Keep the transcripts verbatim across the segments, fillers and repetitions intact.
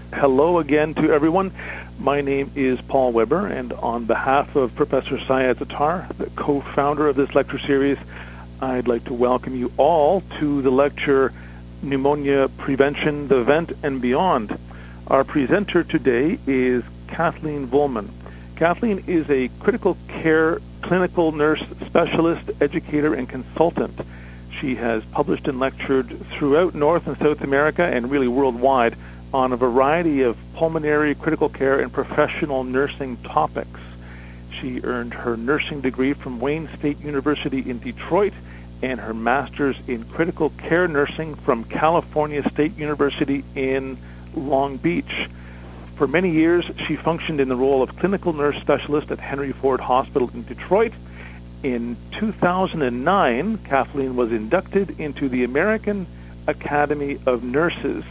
Hello again to everyone. My name is Paul Weber, and on behalf of Professor Syed Sattar, the co-founder of this lecture series, I'd like to welcome you all to the lecture Pneumonia Prevention, the Vent and Beyond. Our presenter today is Kathleen Vollman. Kathleen is a critical care clinical nurse specialist, educator, and consultant. She has published and lectured throughout North and South America and really worldwide on a variety of pulmonary, critical care, and professional nursing topics. She earned her nursing degree from Wayne State University in Detroit and her master's in critical care nursing from California State University in Long Beach. For many years, she functioned in the role of clinical nurse specialist at Henry Ford Hospital in Detroit. In two thousand nine, Kathleen was inducted into the American Academy of Nurses.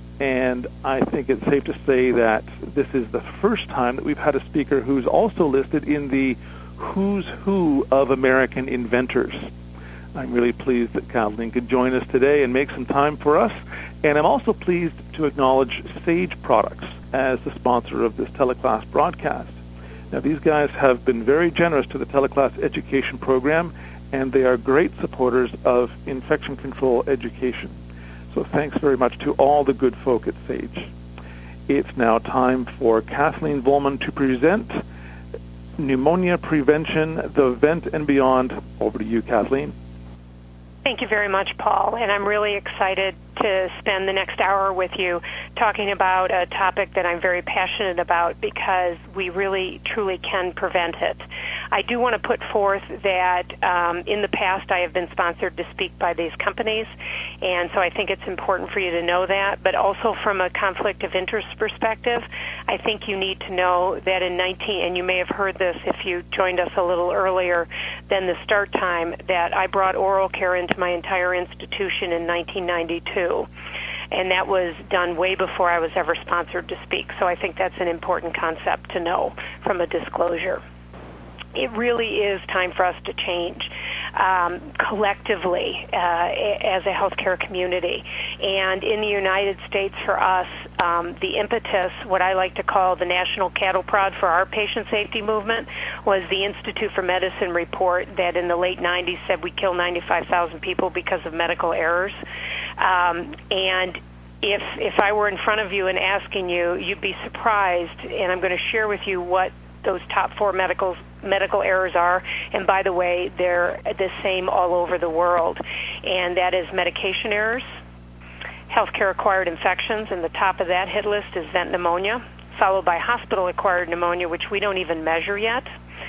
And I think it's safe to say that this is the first time that we've had a speaker who's also listed in the who's who of American inventors. I'm really pleased that Kathleen could join us today and make some time for us. And I'm also pleased to acknowledge Sage Products as the sponsor of this teleclass broadcast. Now, these guys have been very generous to the teleclass education program, and they are great supporters of infection control education. So thanks very much to all the good folk at Sage. It's now time for Kathleen Vollman to present Pneumonia Prevention, the Vent and Beyond. Over to you, Kathleen. Thank you very much, Paul, and I'm really excited to spend the next hour with you talking about a topic that I'm very passionate about because we really, truly can prevent it. I do want to put forth that um, in the past I have been sponsored to speak by these companies, and so I think it's important for you to know that, but also from a conflict of interest perspective, I think you need to know that in nineteen, and you may have heard this if you joined us a little earlier than the start time, that I brought oral care into my entire institution in nineteen ninety-two. And that was done way before I was ever sponsored to speak. So I think that's an important concept to know from a disclosure. It really is time for us to change um, collectively uh, as a healthcare community. And in the United States, for us, um, the impetus, what I like to call the national cattle prod for our patient safety movement, was the Institute for Medicine report that in the late nineties said we kill ninety-five thousand people because of medical errors. Um, and if if I were in front of you and asking you, you'd be surprised, and I'm going to share with you what those top four medical medical errors are, and by the way, they're the same all over the world, and that is medication errors, healthcare-acquired infections, and the top of that hit list is vent pneumonia, followed by hospital-acquired pneumonia, which we don't even measure yet,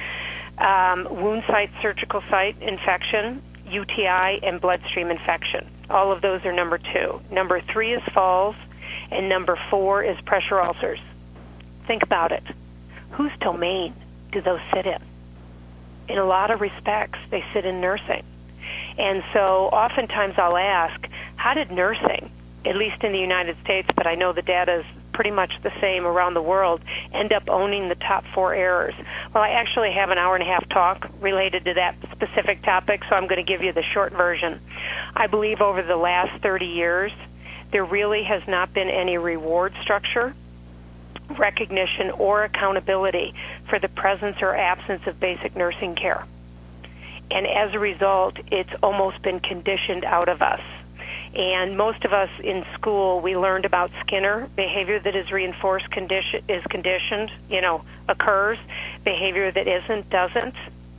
um, wound site, surgical site infection, U T I, and bloodstream infection. All of those are number two. Number three is falls, and number four is pressure ulcers. Think about it. Whose domain do those sit in? In a lot of respects, they sit in nursing. And so oftentimes I'll ask, how did nursing, at least in the United States, but I know the data is pretty much the same around the world, end up owning the top four errors? Well, I actually have an hour and a half talk related to that specific topic, so I'm going to give you the short version. I believe over the last thirty years, there really has not been any reward structure, recognition, or accountability for the presence or absence of basic nursing care. And as a result, it's almost been conditioned out of us. And most of us in school, we learned about Skinner. Behavior that is reinforced condition, is conditioned, you know, occurs. Behavior that isn't, doesn't.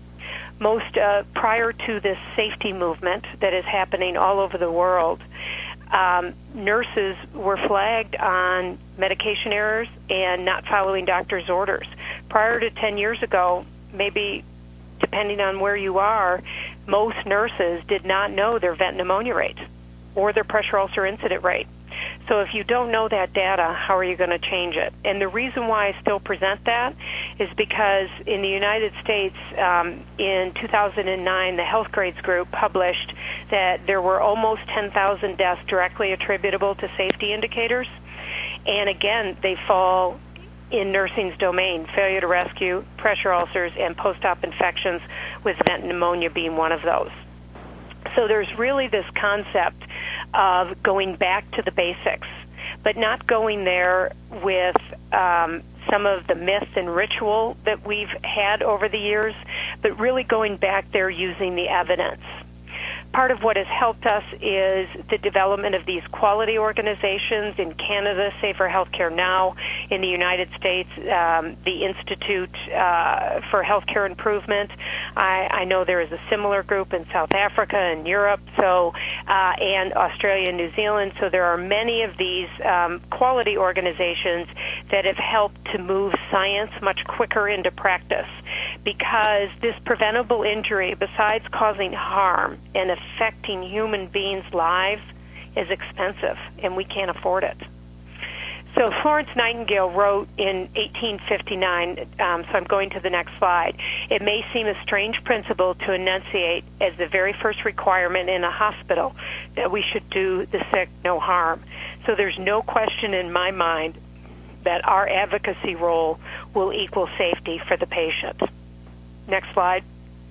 Most, uh, prior to this safety movement that is happening all over the world, Um, nurses were flagged on medication errors and not following doctor's orders. Prior to ten years ago, maybe depending on where you are, most nurses did not know their vent pneumonia rate or their pressure ulcer incident rate. So if you don't know that data, how are you going to change it? And the reason why I still present that is because in the United States, um, in two thousand nine, the Health Grades Group published that there were almost ten thousand deaths directly attributable to safety indicators. And again, they fall in nursing's domain, failure to rescue, pressure ulcers, and post-op infections, with vent pneumonia being one of those. So there's really this concept of going back to the basics. but not going there with um, some of the myth and ritual that we've had over the years, but really going back there using the evidence. Part of what has helped us is the development of these quality organizations in Canada, Safer Healthcare Now, in the United States, um, the Institute uh, for Healthcare Improvement. I, I know there is a similar group in South Africa and Europe, so uh, and Australia and New Zealand. So there are many of these um, quality organizations that have helped to move science much quicker into practice, because this preventable injury, besides causing harm and affecting human beings' lives, is expensive, and we can't afford it. So Florence Nightingale wrote in eighteen fifty-nine, um, so I'm going to the next slide, "It may seem a strange principle to enunciate as the very first requirement in a hospital that we should do the sick no harm." So there's no question in my mind that our advocacy role will equal safety for the patient. Next slide.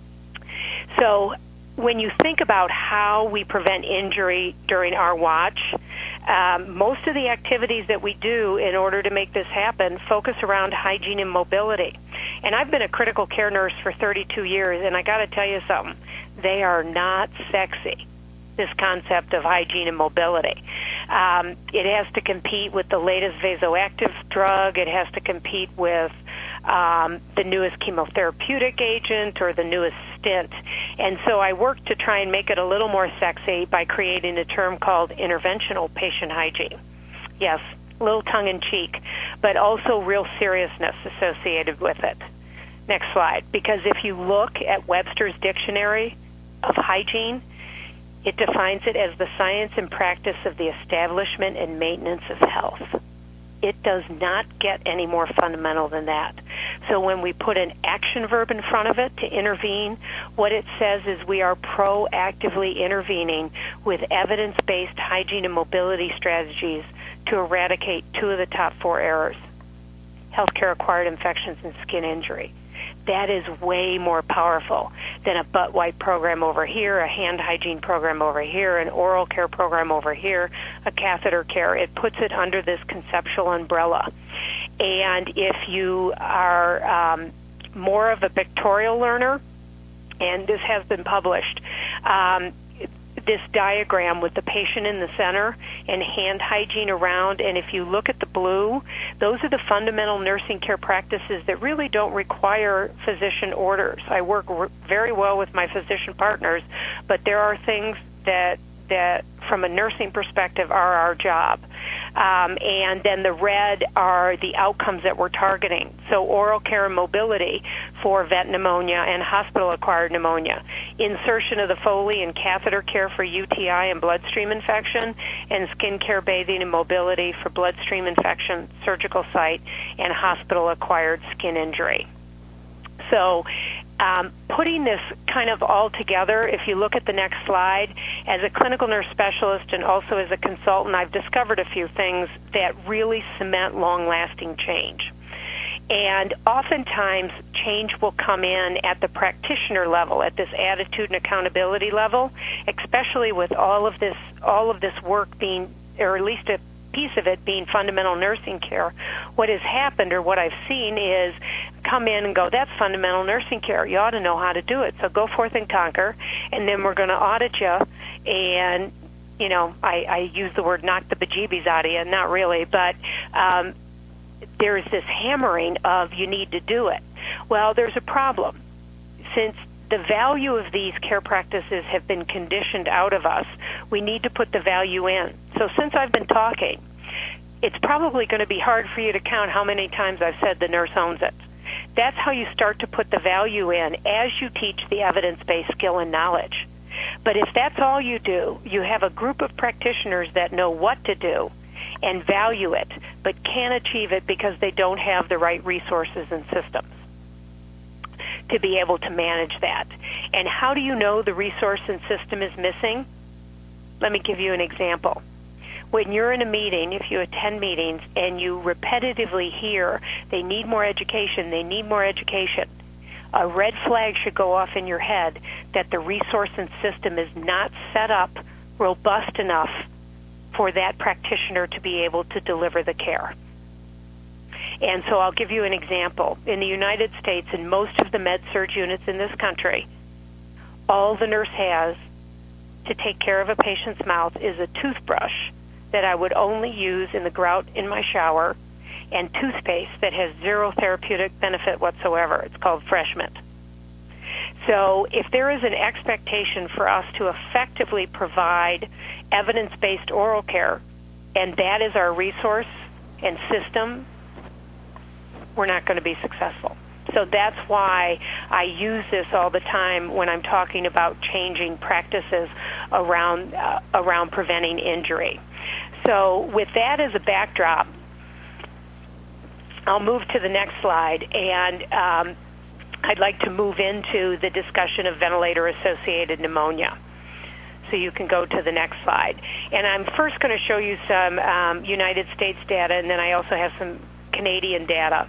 So when you think about how we prevent injury during our watch, um, most of the activities that we do in order to make this happen focus around hygiene and mobility. And I've been a critical care nurse for thirty-two years, and I got to tell you something. They are not sexy, this concept of hygiene and mobility. Um, it has to compete with the latest vasoactive drug. It has to compete with um, the newest chemotherapeutic agent or the newest stint. And so I work to try and make it a little more sexy by creating a term called interventional patient hygiene. Yes, a little tongue-in-cheek, but also real seriousness associated with it. Next slide. Because if you look at Webster's Dictionary of Hygiene, it defines it as the science and practice of the establishment and maintenance of health. It does not get any more fundamental than that. So when we put an action verb in front of it to intervene, what it says is we are proactively intervening with evidence-based hygiene and mobility strategies to eradicate two of the top four errors: healthcare-acquired infections and skin injury. That is way more powerful than a butt wipe program over here, a hand hygiene program over here, an oral care program over here, a catheter care. It puts it under this conceptual umbrella. And if you are um, more of a pictorial learner, and this has been published, um, this diagram with the patient in the center and hand hygiene around, and if you look at the blue, those are the fundamental nursing care practices that really don't require physician orders. I work very well with my physician partners, but there are things that that from a nursing perspective are our job. Um, and then the red are the outcomes that we're targeting. So oral care and mobility for vet pneumonia and hospital-acquired pneumonia. Insertion of the Foley and catheter care for U T I and bloodstream infection, and skin care, bathing, and mobility for bloodstream infection, surgical site, and hospital-acquired skin injury. So um, putting this kind of all together, if you look at the next slide, as a clinical nurse specialist and also as a consultant, I've discovered a few things that really cement long-lasting change. And oftentimes, change will come in at the practitioner level, at this attitude and accountability level, especially with all of this, all of this work being, or at least a piece of it being fundamental nursing care. What has happened, or what I've seen, is come in and go, that's fundamental nursing care. You ought to know how to do it. So go forth and conquer, and then we're going to audit you. And, you know, I, I use the word knock the bejeebies out of you, not really, but um, there's this hammering of you need to do it. Well, there's a problem. Since the value of these care practices have been conditioned out of us, we need to put the value in. So since I've been talking, it's probably going to be hard for you to count how many times I've said the nurse owns it. That's how you start to put the value in as you teach the evidence-based skill and knowledge. But if that's all you do, you have a group of practitioners that know what to do and value it, but can't achieve it because they don't have the right resources and systems to be able to manage that. And how do you know the resource and system is missing? Let me give you an example. When you're in a meeting, if you attend meetings and you repetitively hear they need more education, they need more education, a red flag should go off in your head that the resource and system is not set up robust enough for that practitioner to be able to deliver the care. And so I'll give you an example. In the United States, in most of the med-surg units in this country, all the nurse has to take care of a patient's mouth is a toothbrush that I would only use in the grout in my shower, and toothpaste that has zero therapeutic benefit whatsoever. It's called Fresh Mint. So if there is an expectation for us to effectively provide evidence-based oral care, and that is our resource and system, we're not going to be successful. So that's why I use this all the time when I'm talking about changing practices around uh, around preventing injury. So with that as a backdrop, I'll move to the next slide, and um, I'd like to move into the discussion of ventilator-associated pneumonia. So you can go to the next slide. And I'm first going to show you some um, United States data, and then I also have some Canadian data.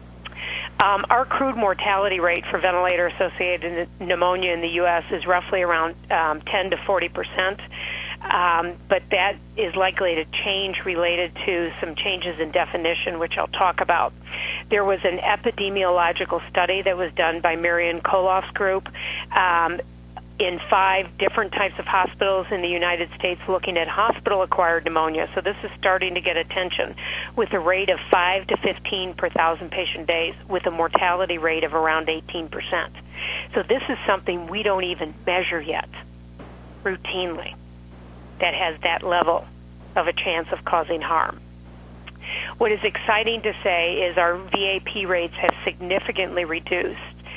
Um, our crude mortality rate for ventilator-associated pneumonia in the U S is roughly around um, ten to forty percent, um, but that is likely to change related to some changes in definition, which I'll talk about. There was an epidemiological study that was done by Marion Koloff's group um, in five different types of hospitals in the United States looking at hospital-acquired pneumonia. So this is starting to get attention with a rate of five to fifteen per thousand patient days with a mortality rate of around eighteen percent. So this is something we don't even measure yet routinely that has that level of a chance of causing harm. What is exciting to say is our V A P rates have significantly reduced.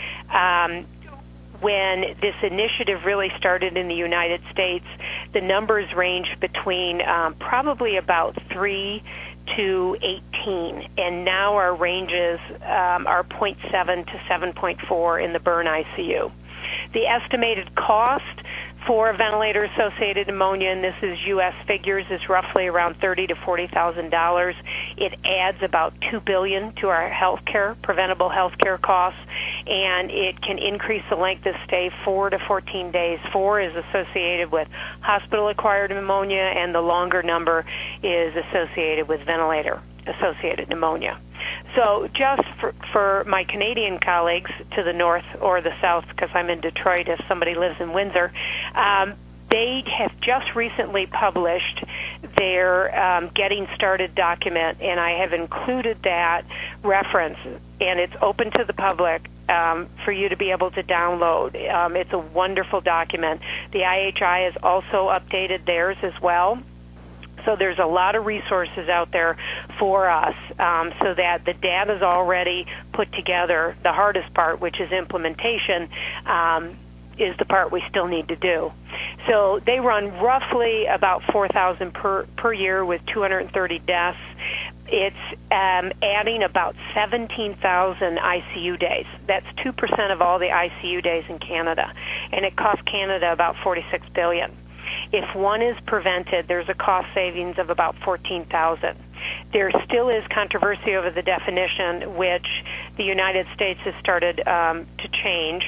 Um, When this initiative really started in the United States, the numbers ranged between um, probably about three to eighteen, and now our ranges um, are zero point seven to seven point four in the burn I C U. The estimated cost for ventilator-associated pneumonia, and this is U S figures, is roughly around thirty to forty thousand dollars. It adds about two billion dollars to our healthcare, preventable healthcare costs, and it can increase the length of stay four to fourteen days. Four is associated with hospital-acquired pneumonia, and the longer number is associated with ventilator-associated pneumonia. So just for, for my Canadian colleagues to the north or the south, because I'm in Detroit if somebody lives in Windsor, um, they have just recently published their um, Getting Started document, and I have included that reference, and it's open to the public um, for you to be able to download. Um, it's a wonderful document. The I H I has also updated theirs as well. So there's a lot of resources out there for us um, so that the data is already put together. The hardest part, which is implementation, um, is the part we still need to do. So they run roughly about four thousand per, per year with two hundred thirty deaths. It's um, adding about seventeen thousand I C U days. That's two percent of all the I C U days in Canada, and it costs Canada about forty-six billion dollars. If one is prevented, there's a cost savings of about fourteen thousand dollars. There still is controversy over the definition, which the United States has started um, to change.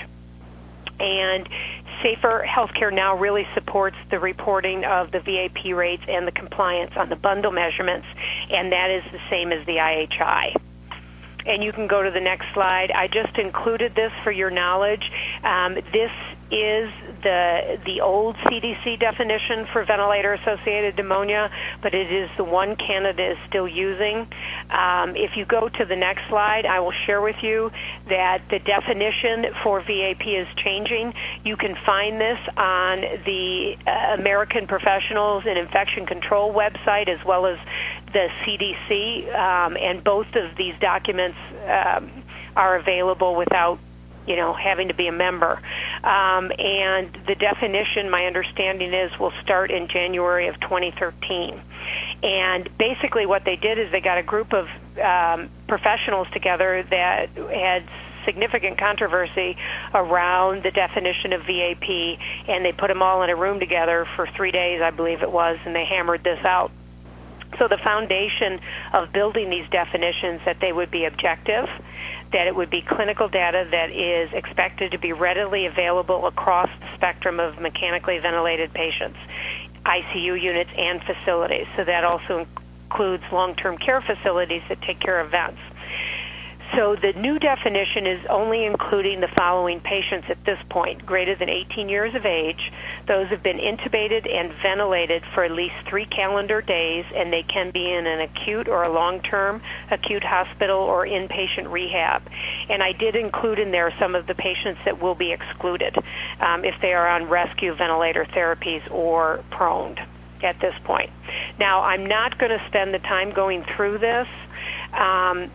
And Safer Healthcare now really supports the reporting of the V A P rates and the compliance on the bundle measurements, and that is the same as the I H I. And you can go to the next slide. I just included this for your knowledge. Um, this is the the old C D C definition for ventilator-associated pneumonia, but it is the one Canada is still using. Um, if you go to the next slide, I will share with you that the definition for V A P is changing. You can find this on the uh, American Professionals in Infection Control website as well as the C D C, um, and both of these documents um, are available without you know, having to be a member. Um, and the definition, my understanding is, will start in January of twenty thirteen. And basically what they did is they got a group of um, professionals together that had significant controversy around the definition of V A P, and they put them all in a room together for three days, I believe it was, and they hammered this out. So the foundation of building these definitions, that they would be objective, that it would be clinical data that is expected to be readily available across the spectrum of mechanically ventilated patients. I C U units and facilities. So that also includes long-term care facilities that take care of vents. So the new definition is only including the following patients at this point: greater than eighteen years of age, those have been intubated and ventilated for at least three calendar days, and they can be in an acute or a long-term acute hospital or inpatient rehab. And I did include in there some of the patients that will be excluded um, if they are on rescue ventilator therapies or proned at this point. Now, I'm not going to spend the time going through this. Um,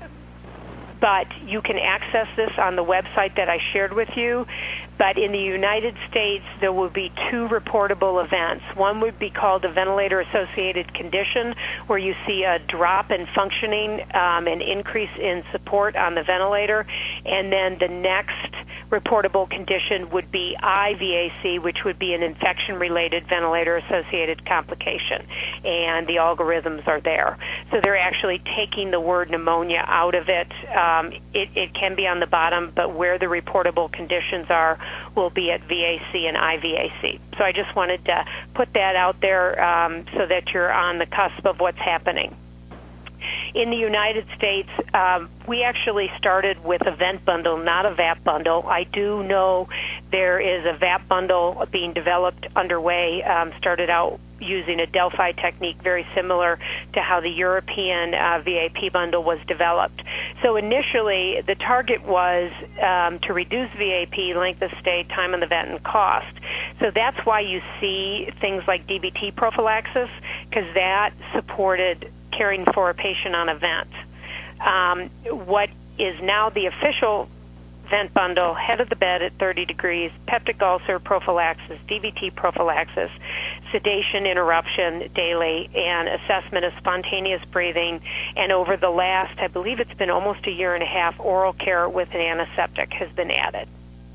But you can access this on the website that I shared with you. But in the United States, there will be two reportable events. One would be called a ventilator-associated condition, where you see a drop in functioning, um, an increase in support on the ventilator. And then the next reportable condition would be I V A C, which would be an infection-related ventilator-associated complication. And the algorithms are there. So they're actually taking the word pneumonia out of it. Um, it, it can be on the bottom, but where the reportable conditions are will be at V A C and I V A C. So I just wanted to put that out there um, so that you're on the cusp of what's happening. In the United States, um, we actually started with a vent bundle, not a V A P bundle. I do know there is a V A P bundle being developed underway, um, started out using a Delphi technique very similar to how the European uh, V A P bundle was developed. So initially, the target was um, to reduce V A P, length of stay, time on the vent, and cost. So that's why you see things like D V T prophylaxis, because that supported caring for a patient on a vent. Um, what is now the official vent bundle: head of the bed at thirty degrees, peptic ulcer prophylaxis, D V T prophylaxis, sedation interruption daily, and assessment of spontaneous breathing. And over the last, I believe it's been almost a year and a half, oral care with an antiseptic has been added.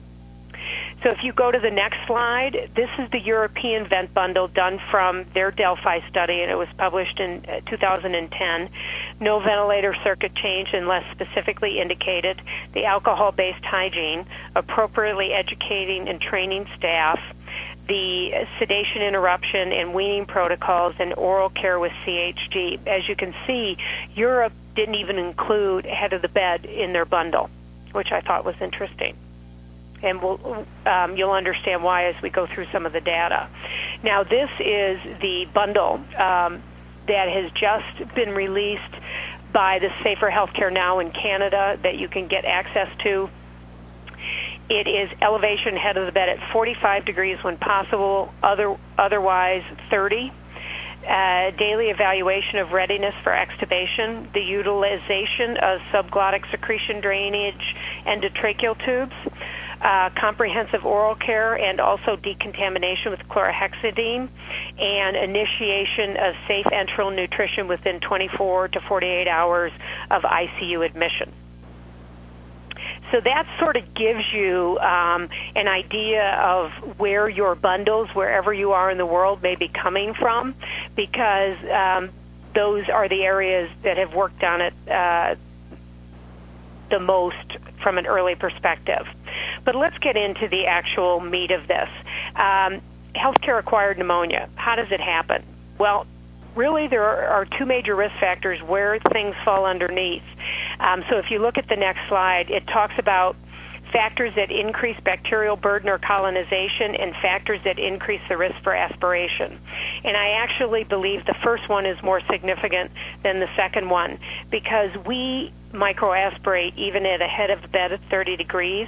So if you go to the next slide, this is the European vent bundle done from their Delphi study, and it was published in two thousand ten. No ventilator circuit change unless specifically indicated. The alcohol-based hygiene, appropriately educating and training staff, the sedation interruption and weaning protocols, and oral care with C H G. As you can see, Europe didn't even include head of the bed in their bundle, which I thought was interesting. And we'll, um, you'll understand why as we go through some of the data. Now, this is the bundle um, that has just been released by the Safer Healthcare Now in Canada that you can get access to. It is elevation head of the bed at forty-five degrees when possible, other, otherwise thirty. Uh, daily evaluation of readiness for extubation, the utilization of subglottic secretion drainage endotracheal tubes, uh, comprehensive oral care, and also decontamination with chlorhexidine, and initiation of safe enteral nutrition within twenty-four to forty-eight hours of I C U admission. So that sort of gives you um, an idea of where your bundles, wherever you are in the world, may be coming from, because um, those are the areas that have worked on it uh, the most from an early perspective. But let's get into the actual meat of this. Um, healthcare-acquired pneumonia, how does it happen? Well, really, there are two major risk factors where things fall underneath. Um, so if you look at the next slide, it talks about factors that increase bacterial burden or colonization and factors that increase the risk for aspiration. And I actually believe the first one is more significant than the second one, because we microaspirate even at a head of the bed at thirty degrees.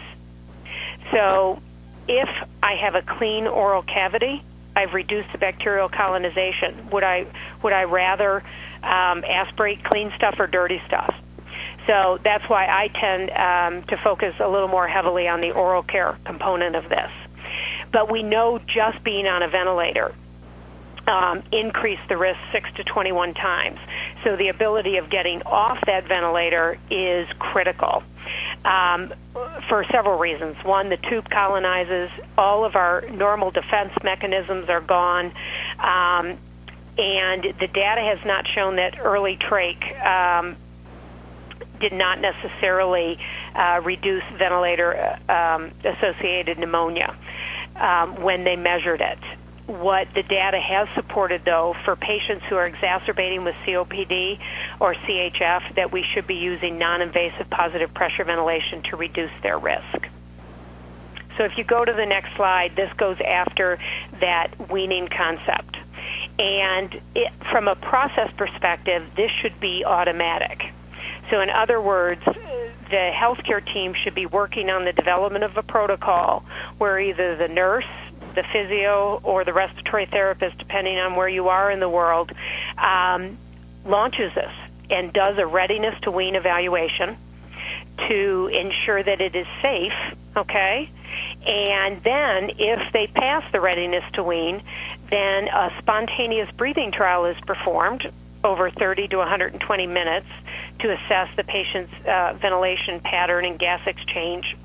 So if I have a clean oral cavity, I've reduced the bacterial colonization. Would I would I rather um, aspirate clean stuff or dirty stuff? So that's why I tend um, to focus a little more heavily on the oral care component of this. But we know just being on a ventilator um, increased the risk six to twenty-one times. So the ability of getting off that ventilator is critical. Um, for several reasons. One, the tube colonizes. All of our normal defense mechanisms are gone. Um, and the data has not shown that early trach um, did not necessarily uh, reduce ventilator-associated um, pneumonia um, when they measured it. what the data has supported, though, for patients who are exacerbating with C O P D or C H F, that we should be using non-invasive positive pressure ventilation to reduce their risk. So if you go to the next slide, this goes after that weaning concept. And it, from a process perspective, this should be automatic. So in other words, the healthcare team should be working on the development of a protocol where either the nurse, the physio, or the respiratory therapist, depending on where you are in the world, um, launches this and does a readiness to wean evaluation to ensure that it is safe, okay? And then if they pass the readiness to wean, then a spontaneous breathing trial is performed over thirty to one hundred twenty minutes to assess the patient's uh, ventilation pattern and gas exchange.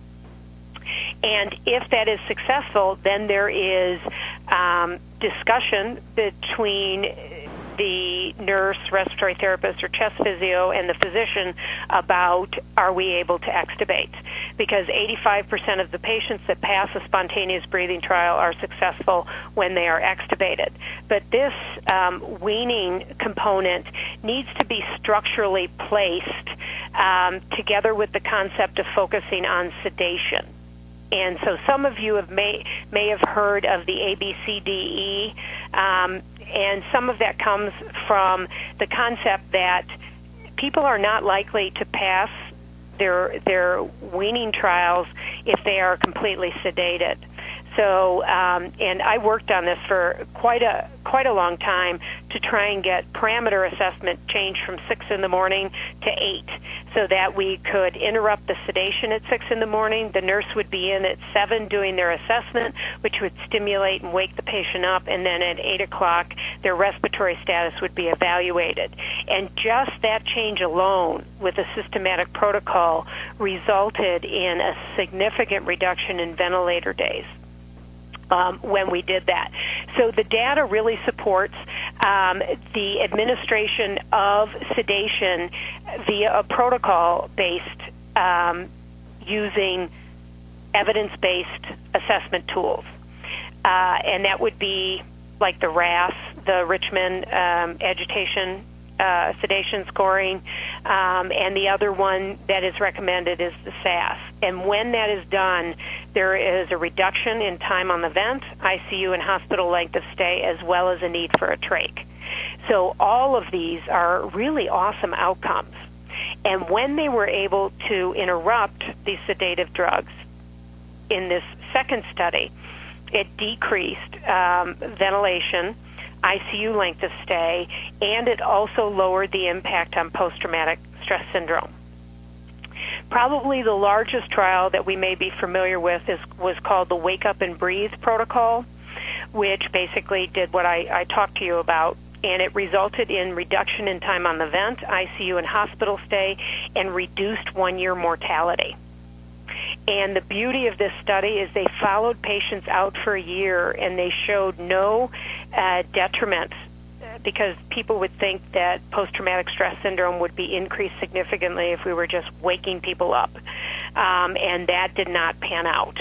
And if that is successful, then there is um, discussion between the nurse, respiratory therapist, or chest physio and the physician about, are we able to extubate? Because eighty-five percent of the patients that pass a spontaneous breathing trial are successful when they are extubated. But this um, weaning component needs to be structurally placed um, together with the concept of focusing on sedation. And so some of you have may may have heard of the A B C D E, um, and some of that comes from the concept that people are not likely to pass their their weaning trials if they are completely sedated. So, um, and I worked on this for quite a quite a long time to try and get parameter assessment changed from six in the morning to eight, so that we could interrupt the sedation at six in the morning. The nurse would be in at seven doing their assessment, which would stimulate and wake the patient up, and then at eight o'clock, their respiratory status would be evaluated. And just that change alone, with a systematic protocol, resulted in a significant reduction in ventilator days. Um, when we did that. So the data really supports um, the administration of sedation via a protocol-based um, using evidence-based assessment tools. Uh, and that would be like the R A S, the Richmond um, Agitation Uh, sedation scoring, um, and the other one that is recommended is the S A S. And when that is done, there is a reduction in time on the vent, I C U and hospital length of stay, as well as a need for a trach. So all of these are really awesome outcomes. And when they were able to interrupt these sedative drugs in this second study, it decreased um, ventilation, I C U length of stay, and it also lowered the impact on post-traumatic stress syndrome. Probably the largest trial that we may be familiar with is, was called the Wake Up and Breathe protocol, which basically did what I, I talked to you about, and it resulted in reduction in time on the vent, I C U and hospital stay, and reduced one-year mortality. And the beauty of this study is they followed patients out for a year, and they showed no uh, detriment, because people would think that post-traumatic stress syndrome would be increased significantly if we were just waking people up. Um, and that did not pan out.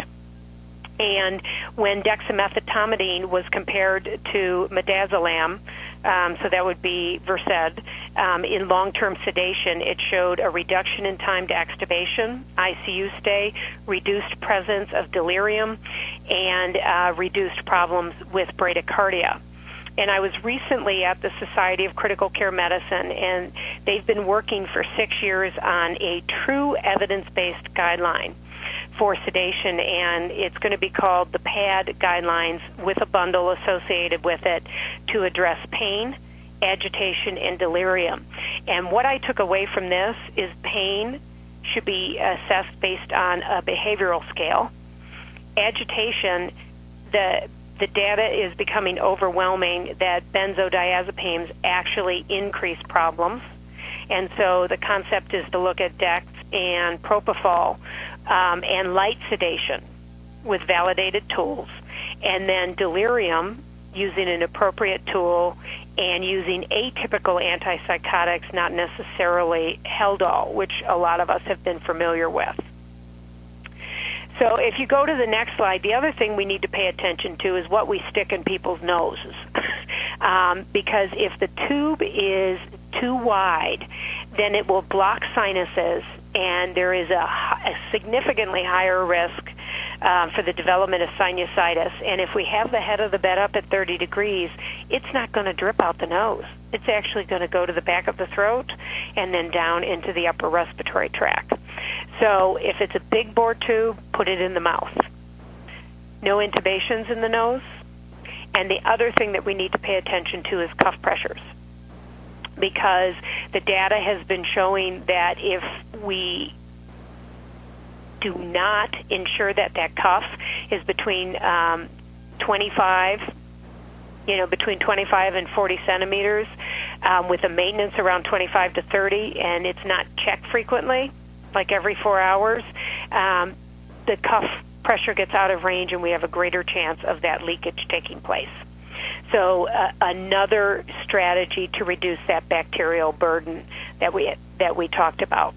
And when dexamethasone was compared to midazolam, um, so that would be Versed, um, in long-term sedation, it showed a reduction in time to extubation, I C U stay, reduced presence of delirium, and uh, reduced problems with bradycardia. And I was recently at the Society of Critical Care Medicine, and they've been working for six years on a true evidence-based guideline for sedation, and it's going to be called the PAD guidelines, with a bundle associated with it to address pain, agitation, and delirium. And what I took away from this is pain should be assessed based on a behavioral scale. Agitation, the the data is becoming overwhelming that benzodiazepines actually increase problems. And so the concept is to look at Dex and propofol um, and light sedation with validated tools, and then delirium using an appropriate tool and using atypical antipsychotics, not necessarily Haldol, which a lot of us have been familiar with. So if you go to the next slide, the other thing we need to pay attention to is what we stick in people's noses. um, because if the tube is too wide, then it will block sinuses, and there is a, a significantly higher risk uh, for the development of sinusitis. And if we have the head of the bed up at thirty degrees, it's not going to drip out the nose. It's actually going to go to the back of the throat and then down into the upper respiratory tract. So if it's a big bore tube, put it in the mouth. No intubations in the nose. And the other thing that we need to pay attention to is cuff pressures, because the data has been showing that if we do not ensure that that cuff is between um, twenty-five, you know, between twenty-five and forty centimeters, um, with a maintenance around twenty-five to thirty, and it's not checked frequently, like every four hours, um, the cuff pressure gets out of range, and we have a greater chance of that leakage taking place. So uh, another strategy to reduce that bacterial burden that we that we talked about.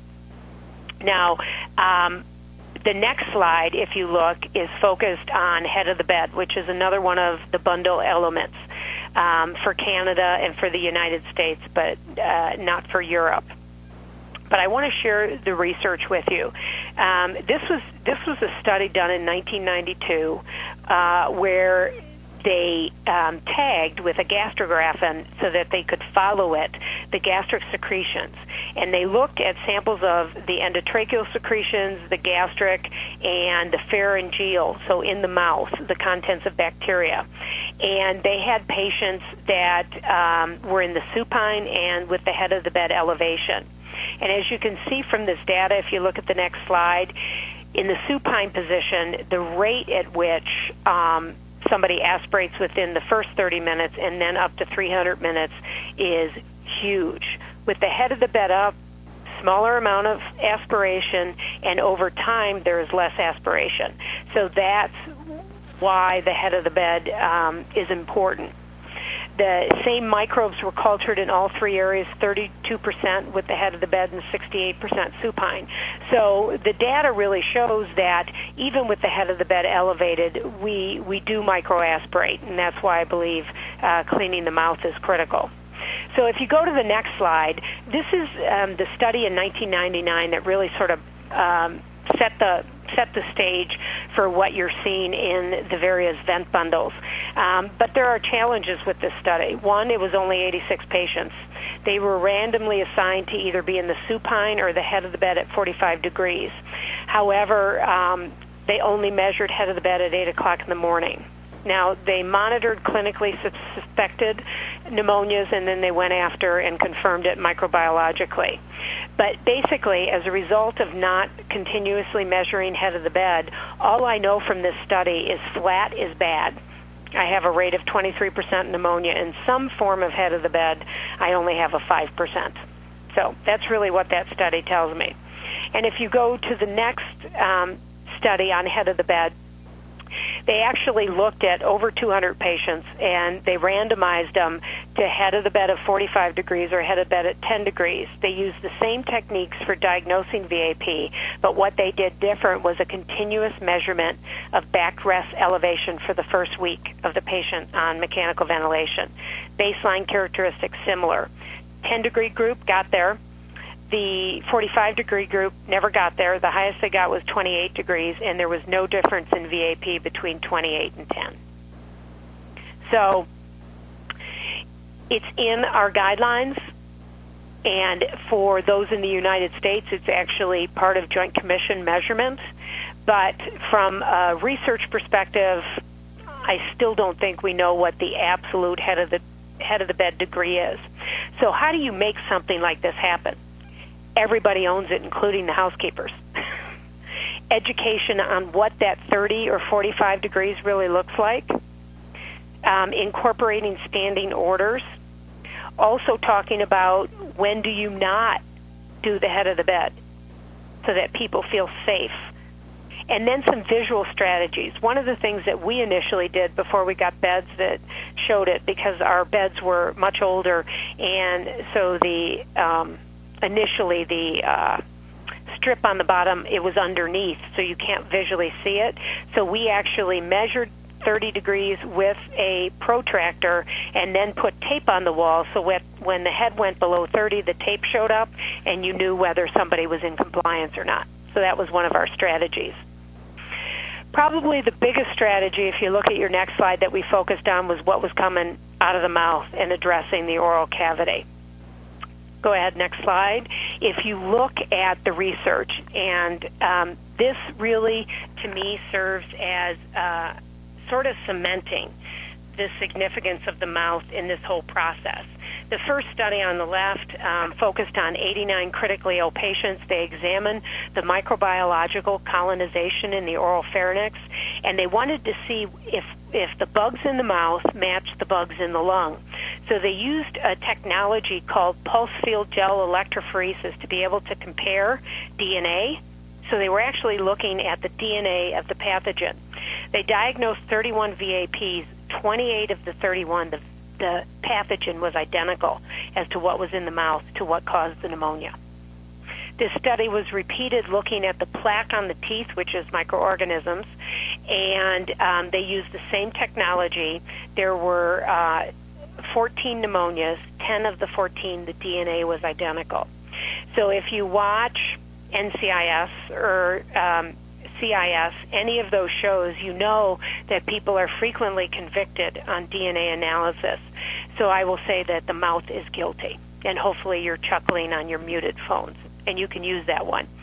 Now, um, the next slide, if you look, is focused on head of the bed, which is another one of the bundle elements um, for Canada and for the United States, but uh, not for Europe. But I want to share the research with you. Um, this was this was a study done in nineteen ninety-two uh, where they um, tagged with a gastrograph so that they could follow it, the gastric secretions. And they looked at samples of the endotracheal secretions, the gastric, and the pharyngeal, so in the mouth, the contents of bacteria. And they had patients that um, were in the supine and with the head of the bed elevation. And as you can see from this data, if you look at the next slide, in the supine position, the rate at which um, somebody aspirates within the first thirty minutes and then up to three hundred minutes is huge. With the head of the bed up, smaller amount of aspiration, and over time there is less aspiration. So that's why the head of the bed um, is important. The same microbes were cultured in all three areas, thirty-two percent with the head of the bed and sixty-eight percent supine. So the data really shows that even with the head of the bed elevated, we, we do microaspirate, and that's why I believe uh, cleaning the mouth is critical. So if you go to the next slide, this is um, the study in nineteen ninety-nine that really sort of um, set the set the stage for what you're seeing in the various vent bundles. Um, but there are challenges with this study. One, it was only eighty-six patients. They were randomly assigned to either be in the supine or the head of the bed at forty-five degrees. However, um, they only measured head of the bed at eight o'clock in the morning. Now, they monitored clinically suspected pneumonias, and then they went after and confirmed it microbiologically. But basically, as a result of not continuously measuring head of the bed, all I know from this study is flat is bad. I have a rate of twenty-three percent pneumonia. In some form of head of the bed, I only have a five percent. So that's really what that study tells me. And if you go to the next um, study on head of the bed, they actually looked at over two hundred patients, and they randomized them to head of the bed of forty-five degrees or head of bed at ten degrees. They used the same techniques for diagnosing V A P, but what they did different was a continuous measurement of backrest elevation for the first week of the patient on mechanical ventilation. Baseline characteristics similar. ten-degree group got there. The forty-five degree group never got there. The highest they got was twenty-eight degrees, and there was no difference in V A P between twenty-eight and ten. So it's in our guidelines, and for those in the United States, it's actually part of Joint Commission measurement. But from a research perspective, I still don't think we know what the absolute head of the head of the bed degree is. So how do you make something like this happen? Everybody owns it, including the housekeepers. Education on what that thirty or forty-five degrees really looks like. Um, incorporating standing orders. Also talking about when do you not do the head of the bed so that people feel safe. And then some visual strategies. One of the things that we initially did before we got beds that showed it, because our beds were much older, and so the... Um, Initially, the uh, strip on the bottom, it was underneath, so you can't visually see it. So we actually measured thirty degrees with a protractor and then put tape on the wall, so when the head went below thirty, the tape showed up and you knew whether somebody was in compliance or not. So that was one of our strategies. Probably the biggest strategy, if you look at your next slide, that we focused on was what was coming out of the mouth and addressing the oral cavity. Go ahead, next slide. If you look at the research, and um, this really, to me, serves as uh, sort of cementing the significance of the mouth in this whole process. The first study on the left um, focused on eighty-nine critically ill patients. They examined the microbiological colonization in the oral pharynx, and they wanted to see if, if the bugs in the mouth matched the bugs in the lung. So they used a technology called pulse field gel electrophoresis to be able to compare D N A. So they were actually looking at the D N A of the pathogen. They diagnosed thirty-one V A Ps. twenty-eight of the thirty-one, the, the pathogen was identical as to what was in the mouth to what caused the pneumonia. This study was repeated looking at the plaque on the teeth, which is microorganisms, and um, they used the same technology. There were uh, fourteen pneumonias. ten of the fourteen, the D N A was identical. So if you watch N C I S or um, C I S, any of those shows, you know that people are frequently convicted on D N A analysis. So I will say that the mouth is guilty, and hopefully you're chuckling on your muted phones, and you can use that one.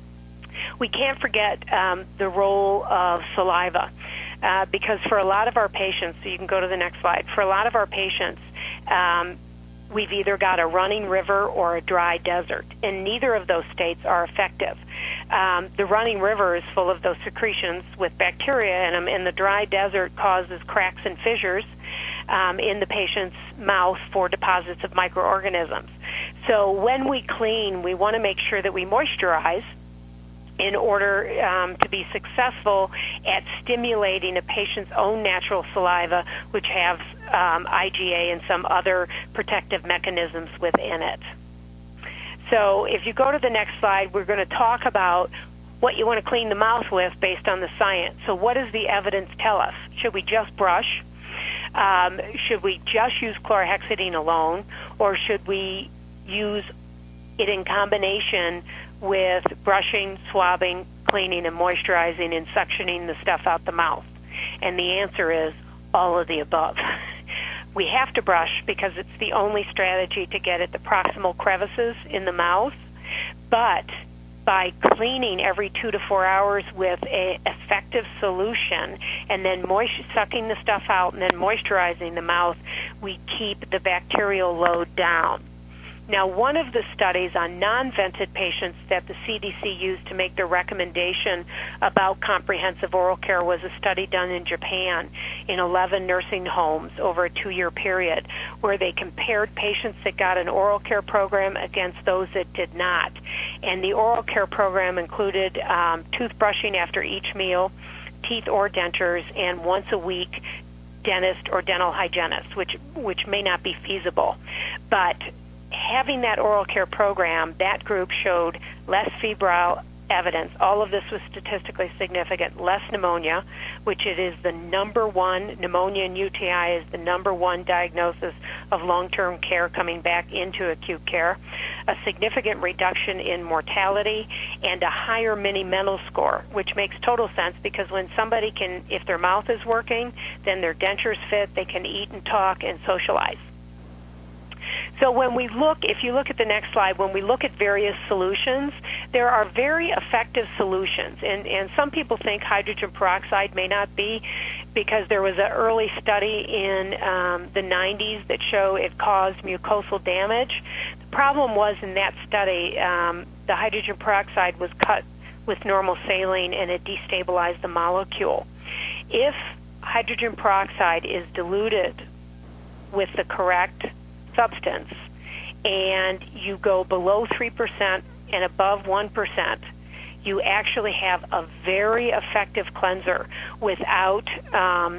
We can't forget um, the role of saliva, uh, because for a lot of our patients, so you can go to the next slide, for a lot of our patients, um, we've either got a running river or a dry desert, and neither of those states are effective. Um, the running river is full of those secretions with bacteria in them, and the dry desert causes cracks and fissures um, in the patient's mouth for deposits of microorganisms. So when we clean, we want to make sure that we moisturize in order um, to be successful at stimulating a patient's own natural saliva, which has um, I G A and some other protective mechanisms within it. So if you go to the next slide, we're going to talk about what you want to clean the mouth with based on the science. So what does the evidence tell us? Should we just brush? Um, should we just use chlorhexidine alone? Or should we use it in combination with brushing, swabbing, cleaning, and moisturizing and suctioning the stuff out the mouth? And the answer is all of the above. We have to brush because it's the only strategy to get at the proximal crevices in the mouth. But by cleaning every two to four hours with an effective solution and then moist, sucking the stuff out and then moisturizing the mouth, we keep the bacterial load down. Now, one of the studies on non-vented patients that the C D C used to make their recommendation about comprehensive oral care was a study done in Japan in eleven nursing homes over a two-year period, where they compared patients that got an oral care program against those that did not. And the oral care program included um, toothbrushing after each meal, teeth or dentures, and once a week dentist or dental hygienist, which which may not be feasible. But having that oral care program, that group showed less febrile evidence. All of this was statistically significant. Less pneumonia, which it is the number one, pneumonia and U T I is the number one diagnosis of long-term care coming back into acute care. A significant reduction in mortality and a higher mini-mental score, which makes total sense because when somebody can, if their mouth is working, then their dentures fit, they can eat and talk and socialize. So when we look, if you look at the next slide, when we look at various solutions, there are very effective solutions. And, and some people think hydrogen peroxide may not be, because there was an early study in um, the nineties that showed it caused mucosal damage. The problem was in that study, um, the hydrogen peroxide was cut with normal saline and it destabilized the molecule. If hydrogen peroxide is diluted with the correct substance and you go below three percent and above one percent, you actually have a very effective cleanser without, um,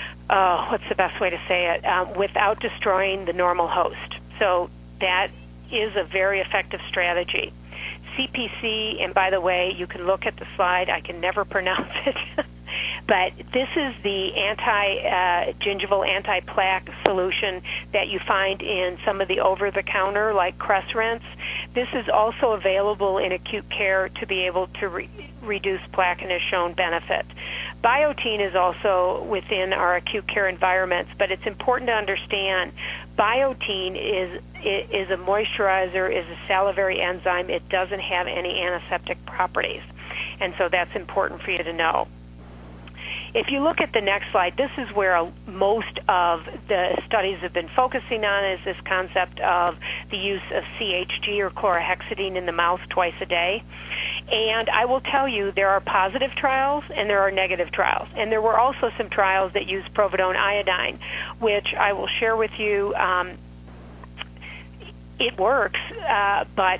uh, what's the best way to say it, um, without destroying the normal host. So that is a very effective strategy. C P C, and by the way, you can look at the slide. I can never pronounce it. But this is the anti-gingival, uh, anti-plaque solution that you find in some of the over-the-counter, like Crest Rinse. This is also available in acute care to be able to re- reduce plaque and has shown benefit. Biotene is also within our acute care environments, but it's important to understand Biotene is is a moisturizer, is a salivary enzyme. It doesn't have any antiseptic properties, and so that's important for you to know. If you look at the next slide, this is where most of the studies have been focusing on, is this concept of the use of C H G or chlorhexidine in the mouth twice a day. And I will tell you, there are positive trials and there are negative trials. And there were also some trials that use povidone iodine, which I will share with you. Um, it works, uh, but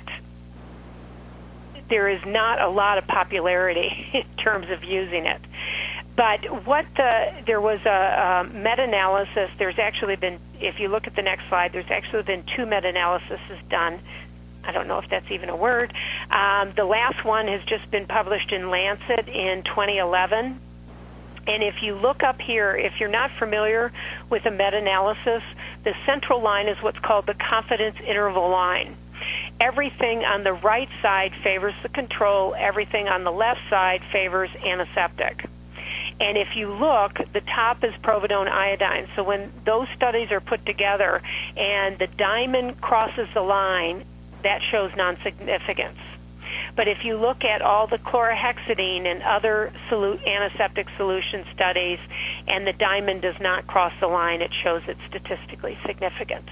there is not a lot of popularity in terms of using it. But what the, there was a, a meta-analysis. There's actually been, if you look at the next slide, there's actually been two meta-analyses done. I don't know if that's even a word. Um, the last one has just been published in Lancet in twenty eleven. And if you look up here, if you're not familiar with a meta-analysis, the central line is what's called the confidence interval line. Everything on the right side favors the control. Everything on the left side favors antiseptic. And if you look, the top is povidone iodine. So when those studies are put together and the diamond crosses the line, that shows non-significance. But if you look at all the chlorhexidine and other solu- antiseptic solution studies and the diamond does not cross the line, it shows it's statistically significant.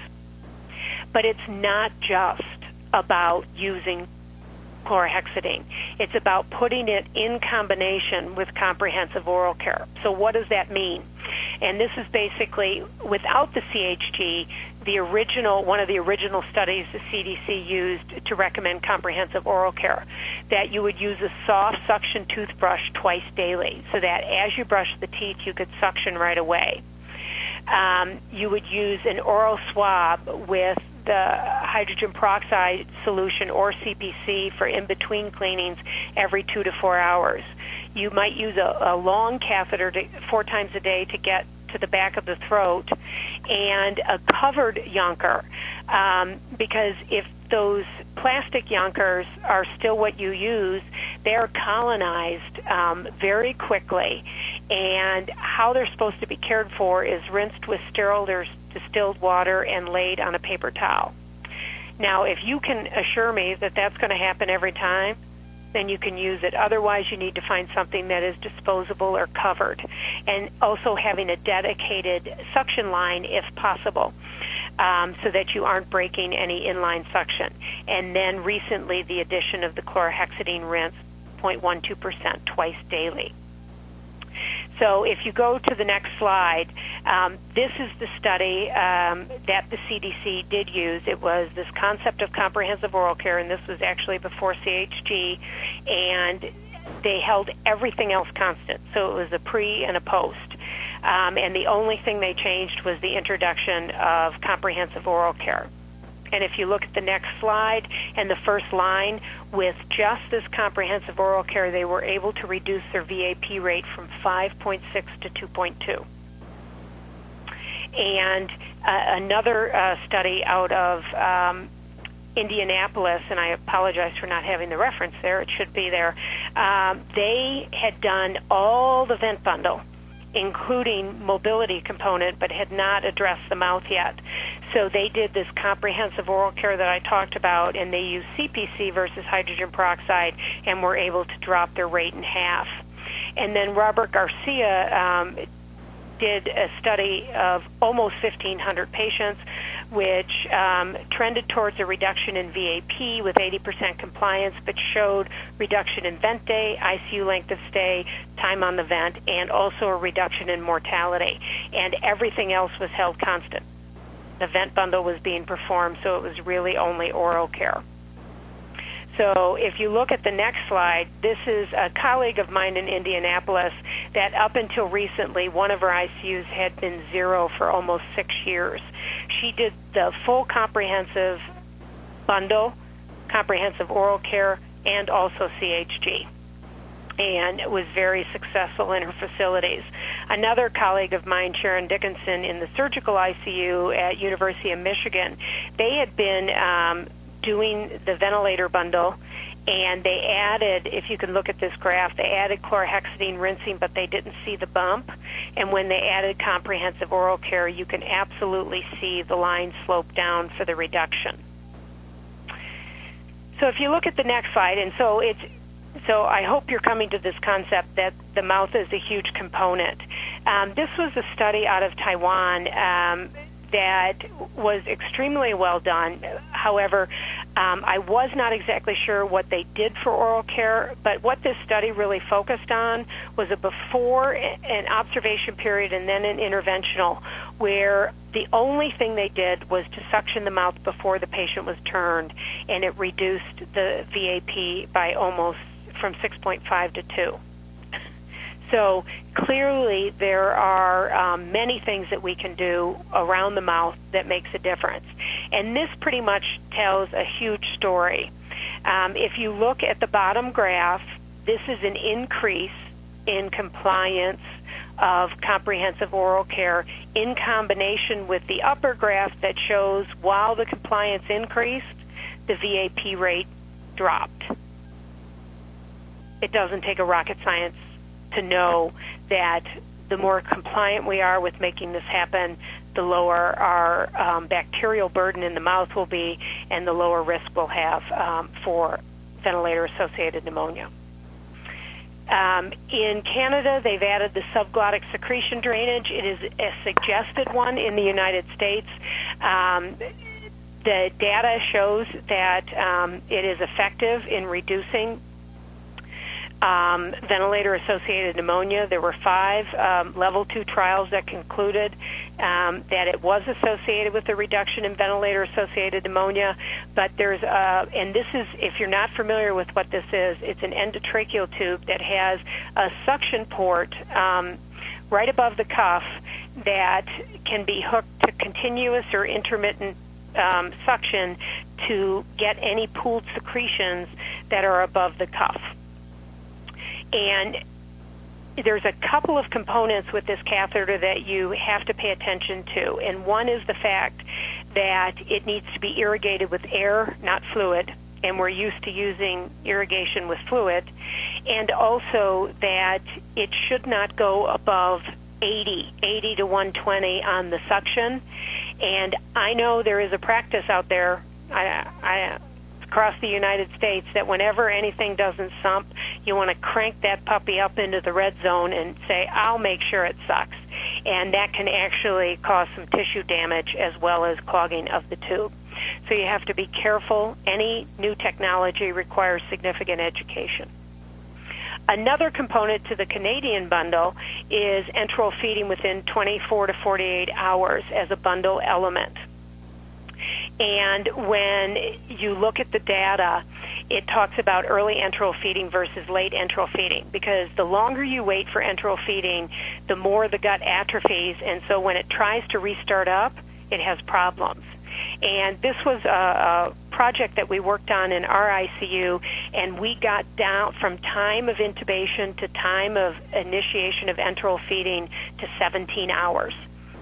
But it's not just about using chlorhexidine. It's about putting it in combination with comprehensive oral care. So what does that mean? And this is basically, without the C H G, the original, one of the original studies the C D C used to recommend comprehensive oral care, that you would use a soft suction toothbrush twice daily, so that as you brush the teeth, you could suction right away. Um, you would use an oral swab with the hydrogen peroxide solution or C P C for in-between cleanings every two to four hours. You might use a, a long catheter to, four times a day to get to the back of the throat, and a covered Yonker, um, because if those plastic Yonkers are still what you use, they're colonized um, very quickly, and how they're supposed to be cared for is rinsed with sterile or distilled water and laid on a paper towel. Now, if you can assure me that that's going to happen every time, then you can use it. Otherwise, you need to find something that is disposable or covered, and also having a dedicated suction line if possible, um, so that you aren't breaking any inline suction. And then recently, the addition of the chlorhexidine rinse, zero point one two percent twice daily. So if you go to the next slide, um, this is the study um, that the C D C did use. It was this concept of comprehensive oral care, and this was actually before C H G, and they held everything else constant. So it was a pre and a post. Um, and the only thing they changed was the introduction of comprehensive oral care. And if you look at the next slide and the first line, with just this comprehensive oral care, they were able to reduce their V A P rate from five point six to two point two. And uh, another uh, study out of um, Indianapolis, and I apologize for not having the reference there, it should be there, um, they had done all the vent bundle, including mobility component, but had not addressed the mouth yet. So they did this comprehensive oral care that I talked about, and they used C P C versus hydrogen peroxide and were able to drop their rate in half. And then Robert Garcia um, did a study of almost fifteen hundred patients, which um, trended towards a reduction in V A P with eighty percent compliance, but showed reduction in vent day, I C U length of stay, time on the vent, and also a reduction in mortality. And everything else was held constant. The vent bundle was being performed, so it was really only oral care. So if you look at the next slide, this is a colleague of mine in Indianapolis that up until recently, one of her I C Us had been zero for almost six years. She did the full comprehensive bundle, comprehensive oral care, and also C H G, and was very successful in her facilities. Another colleague of mine, Sharon Dickinson, in the surgical I C U at University of Michigan, they had been um, doing the ventilator bundle, and they added, if you can look at this graph, they added chlorhexidine rinsing, but they didn't see the bump. And when they added comprehensive oral care, you can absolutely see the line slope down for the reduction. So if you look at the next slide, and so it's So I hope you're coming to this concept that the mouth is a huge component. Um, this was a study out of Taiwan um, that was extremely well done. However, um, I was not exactly sure what they did for oral care, but what this study really focused on was a before an observation period and then an interventional, where the only thing they did was to suction the mouth before the patient was turned, and it reduced the V A P by almost from six point five to two. So clearly there are um, many things that we can do around the mouth that makes a difference. And this pretty much tells a huge story. Um, if you look at the bottom graph, this is an increase in compliance of comprehensive oral care in combination with the upper graph that shows while the compliance increased, the V A P rate dropped. It doesn't take a rocket science to know that the more compliant we are with making this happen, the lower our um, bacterial burden in the mouth will be, and the lower risk we'll have um, for ventilator-associated pneumonia. Um, in Canada, they've added the subglottic secretion drainage. It is a suggested one in the United States. Um, the data shows that um, it is effective in reducing Um, ventilator-associated pneumonia. There were five um, level two trials that concluded um, that it was associated with a reduction in ventilator-associated pneumonia. But there's, uh, and this is, if you're not familiar with what this is, it's an endotracheal tube that has a suction port um, right above the cuff that can be hooked to continuous or intermittent um, suction to get any pooled secretions that are above the cuff. And there's a couple of components with this catheter that you have to pay attention to. And one is the fact that it needs to be irrigated with air, not fluid. And we're used to using irrigation with fluid. And also that it should not go above eighty, eighty to one twenty on the suction. And I know there is a practice out there. I, I across the United States that whenever anything doesn't sump, you want to crank that puppy up into the red zone and say, I'll make sure it sucks. And that can actually cause some tissue damage as well as clogging of the tube. So you have to be careful. Any new technology requires significant education. Another component to the Canadian bundle is enteral feeding within twenty-four to forty-eight hours as a bundle element. And when you look at the data, it talks about early enteral feeding versus late enteral feeding, because the longer you wait for enteral feeding, the more the gut atrophies, and so when it tries to restart up, it has problems. And this was a, a project that we worked on in our I C U, and we got down from time of intubation to time of initiation of enteral feeding to seventeen hours.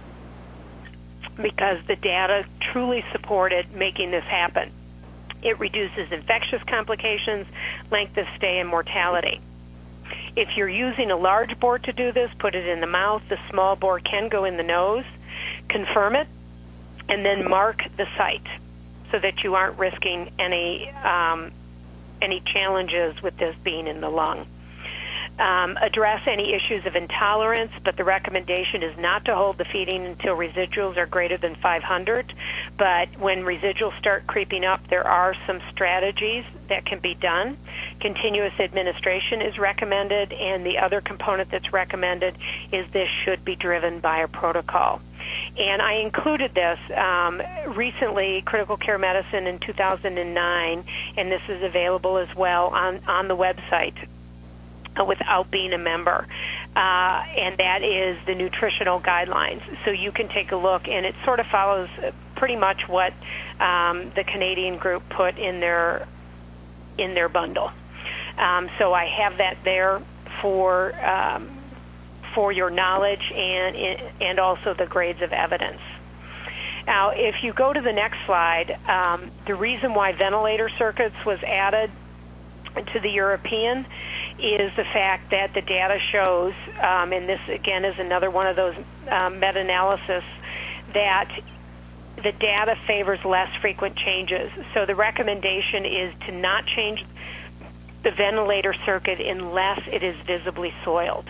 Because the data truly supported making this happen. It reduces infectious complications, length of stay, and mortality. If you're using a large bore to do this, put it in the mouth. The small bore can go in the nose. Confirm it, and then mark the site so that you aren't risking any um, any challenges with this being in the lung. Um, address any issues of intolerance, but the recommendation is not to hold the feeding until residuals are greater than five hundred. But when residuals start creeping up, there are some strategies that can be done. Continuous administration is recommended, and the other component that's recommended is this should be driven by a protocol. And I included this um, recently, Critical Care Medicine in two thousand nine, and this is available as well on, on the website without being a member. uh, and that is the nutritional guidelines. So you can take a look, and it sort of follows pretty much what um, the Canadian group put in their in their bundle. Um, so I have that there for um, for your knowledge and and also the grades of evidence. Now, if you go to the next slide, um, the reason why ventilator circuits was added to the European is the fact that the data shows, um, and this again is another one of those um, meta-analysis, that the data favors less frequent changes. So the recommendation is to not change the ventilator circuit unless it is visibly soiled.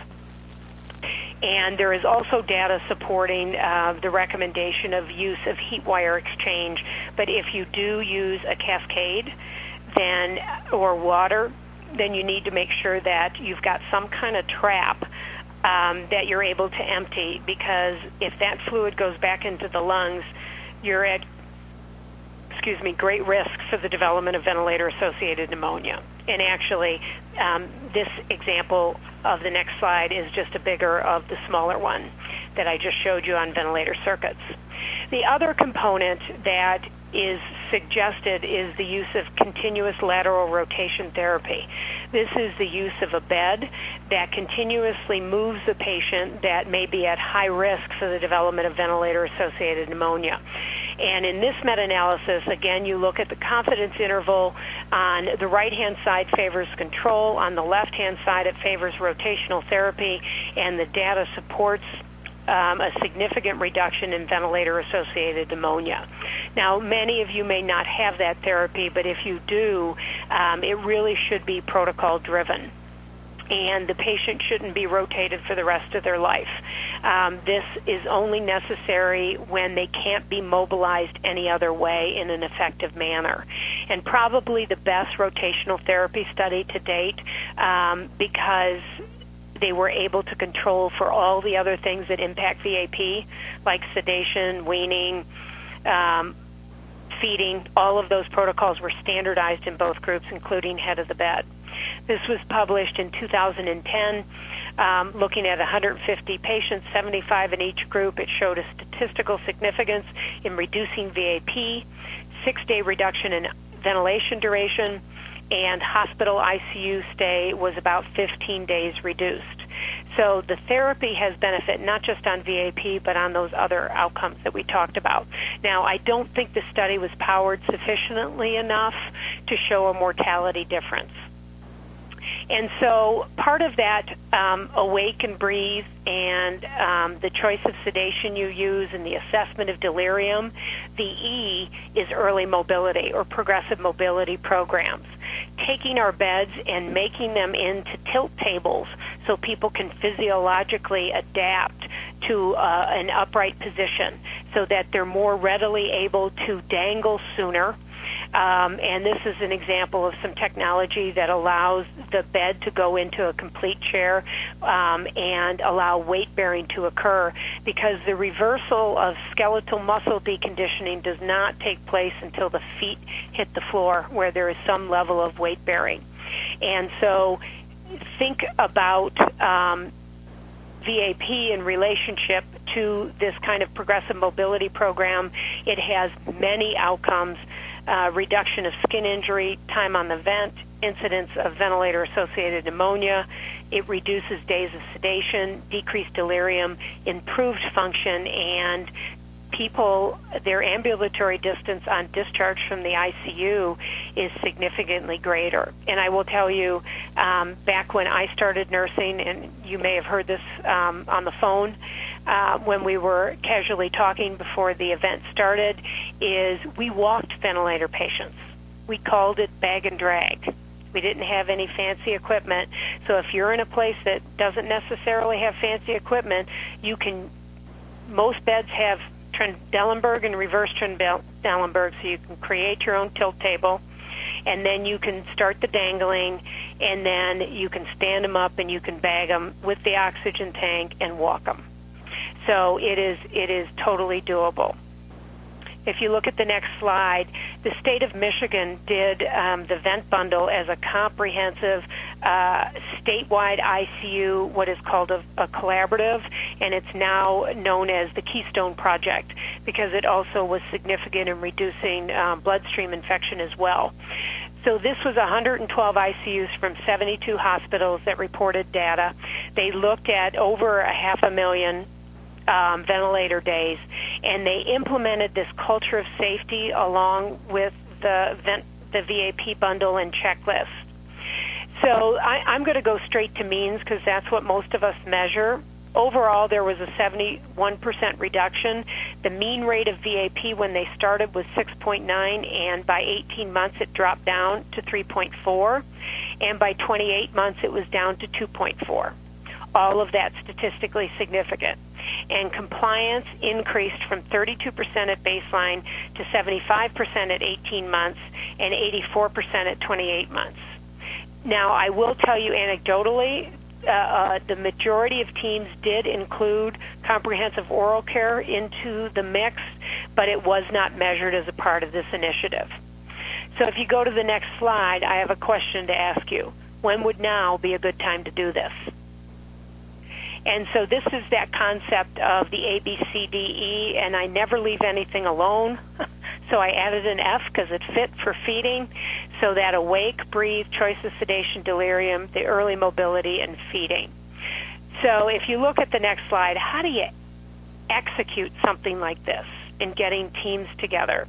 And there is also data supporting uh, the recommendation of use of heat wire exchange. But if you do use a cascade then or water, then you need to make sure that you've got some kind of trap um, that you're able to empty, because if that fluid goes back into the lungs, you're at excuse me, great risk for the development of ventilator-associated pneumonia. And actually, um, this example of the next slide is just a bigger of the smaller one that I just showed you on ventilator circuits. The other component that is suggested is the use of continuous lateral rotation therapy. This is the use of a bed that continuously moves the patient that may be at high risk for the development of ventilator-associated pneumonia. And in this meta-analysis, again, you look at the confidence interval. On the right-hand side favors control. On the left-hand side, it favors rotational therapy, and the data supports Um, a significant reduction in ventilator-associated pneumonia. Now, many of you may not have that therapy, but if you do, um, it really should be protocol-driven, and the patient shouldn't be rotated for the rest of their life. Um, this is only necessary when they can't be mobilized any other way in an effective manner. And probably the best rotational therapy study to date, um, because they were able to control for all the other things that impact V A P, like sedation, weaning, um, feeding. All of those protocols were standardized in both groups, including head of the bed. This was published in two thousand ten, um, looking at one hundred fifty patients, seventy-five in each group. It showed a statistical significance in reducing V A P, six-day reduction in ventilation duration, and hospital I C U stay was about fifteen days reduced. So the therapy has benefit not just on V A P, but on those other outcomes that we talked about. Now, I don't think the study was powered sufficiently enough to show a mortality difference. And so part of that um, awake and breathe and um, the choice of sedation you use and the assessment of delirium, the E is early mobility or progressive mobility programs. Taking our beds and making them into tilt tables so people can physiologically adapt to uh, an upright position so that they're more readily able to dangle sooner. Um, and this is an example of some technology that allows the bed to go into a complete chair um, and allow weight bearing to occur, because the reversal of skeletal muscle deconditioning does not take place until the feet hit the floor where there is some level of weight bearing. And so think about um, V A P in relationship to this kind of progressive mobility program. It has many outcomes. Uh, reduction of skin injury, time on the vent, incidence of ventilator-associated pneumonia. It reduces days of sedation, decreased delirium, improved function, and people, their ambulatory distance on discharge from the I C U is significantly greater. And I will tell you, um, back when I started nursing, and you may have heard this um, on the phone uh, when we were casually talking before the event started, is we walked ventilator patients. We called it bag and drag. We didn't have any fancy equipment. So if you're in a place that doesn't necessarily have fancy equipment, you can, most beds have Trendelenburg and reverse Trendelenburg, so you can create your own tilt table, and then you can start the dangling, and then you can stand them up and you can bag them with the oxygen tank and walk them. So it is it is totally doable. If you look at the next slide, the state of Michigan did um, the vent bundle as a comprehensive uh, statewide I C U, what is called a, a collaborative, and it's now known as the Keystone Project because it also was significant in reducing um, bloodstream infection as well. So this was one hundred twelve I C Us from seventy-two hospitals that reported data. They looked at over a half a million Um, ventilator days, and they implemented this culture of safety along with the vent, the V A P bundle and checklist. So I, I'm going to go straight to means because that's what most of us measure. Overall, there was a seventy-one percent reduction. The mean rate of V A P when they started was six point nine, and by eighteen months it dropped down to three point four, and by twenty-eight months it was down to two point four. All of that statistically significant. And compliance increased from thirty-two percent at baseline to seventy-five percent at eighteen months and eighty-four percent at twenty-eight months. Now, I will tell you anecdotally, uh, uh, the majority of teams did include comprehensive oral care into the mix, but it was not measured as a part of this initiative. So if you go to the next slide, I have a question to ask you. When would now be a good time to do this? And so this is that concept of the A, B, C, D, E, and I never leave anything alone. So I added an F because it fit for feeding, so that awake, breathe, choice of sedation, delirium, the early mobility, and feeding. So if you look at the next slide, how do you execute something like this in getting teams together?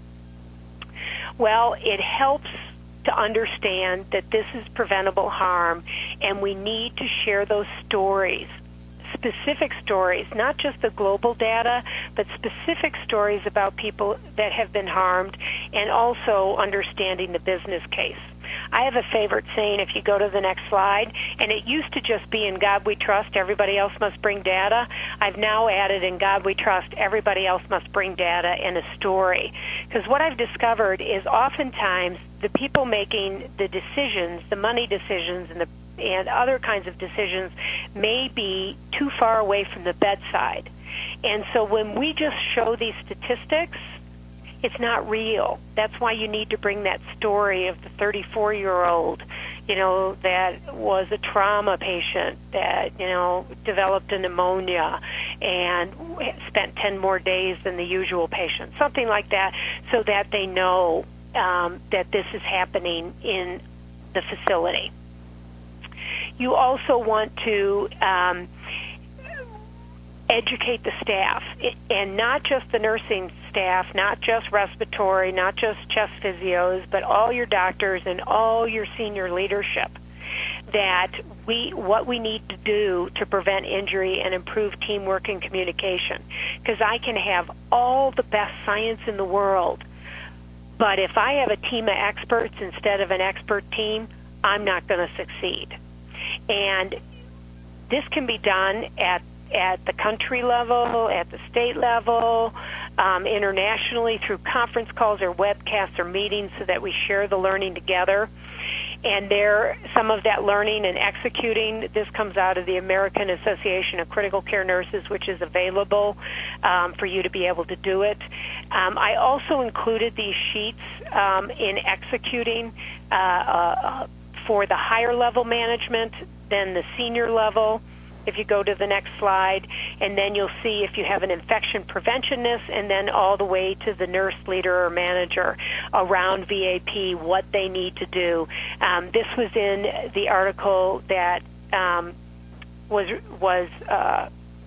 Well, it helps to understand that this is preventable harm, and we need to share those stories. Specific stories, not just the global data, but specific stories about people that have been harmed, and also understanding the business case. I have a favorite saying, if you go to the next slide, and it used to just be in God we trust, everybody else must bring data. I've now added in God we trust, everybody else must bring data and a story. Because what I've discovered is oftentimes the people making the decisions, the money decisions and the and other kinds of decisions may be too far away from the bedside. And so when we just show these statistics, it's not real. That's why you need to bring that story of the thirty-four-year-old, you know, that was a trauma patient that, you know, developed a pneumonia and spent ten more days than the usual patient, something like that, so that they know um, that this is happening in the facility. You also want to um, educate the staff, and not just the nursing staff, not just respiratory, not just chest physios, but all your doctors and all your senior leadership, that we what we need to do to prevent injury and improve teamwork and communication. Because I can have all the best science in the world, but if I have a team of experts instead of an expert team, I'm not going to succeed. And this can be done at at the country level, at the state level, um, internationally through conference calls or webcasts or meetings, so that we share the learning together. And there, some of that learning and executing, this comes out of the American Association of Critical Care Nurses, which is available um, for you to be able to do it. Um, I also included these sheets um, in executing uh, uh, for the higher level management than the senior level. If you go to the next slide, and then you'll see if you have an infection preventionnist, and then all the way to the nurse leader or manager around V A P, what they need to do. Um, this was in the article that um, was was uh,